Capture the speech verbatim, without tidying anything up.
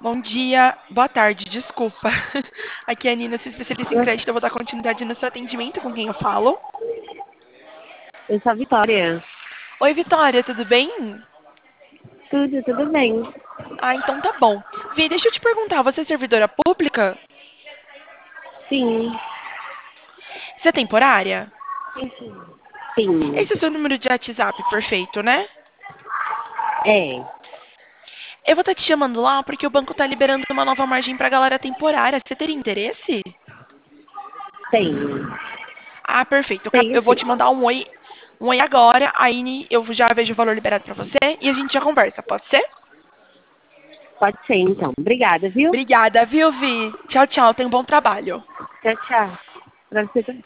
Bom dia, boa tarde, desculpa. Aqui é a Nina, sou especialista em crédito. Eu vou dar continuidade no seu atendimento com quem eu falo. Eu sou a Vitória. Oi, Vitória, tudo bem? Tudo, tudo bem. Ah, então tá bom. Vi, deixa eu te perguntar, você é servidora pública? Sim, Você é temporária? sim. Esse é o seu número de WhatsApp, perfeito, né? É, Eu vou estar te chamando lá porque o banco tá liberando uma nova margem pra galera temporária. Você teria interesse? tenho. Ah, perfeito. Eu cap- Tenho eu vou sim. te mandar um oi, um oi agora, aí eu já vejo o valor liberado pra você e a gente já conversa, pode ser? Pode ser então. Obrigada, viu? Obrigada, viu, Vi? Tchau, tchau. Tenha um bom trabalho. Tchau, tchau. Pra você também.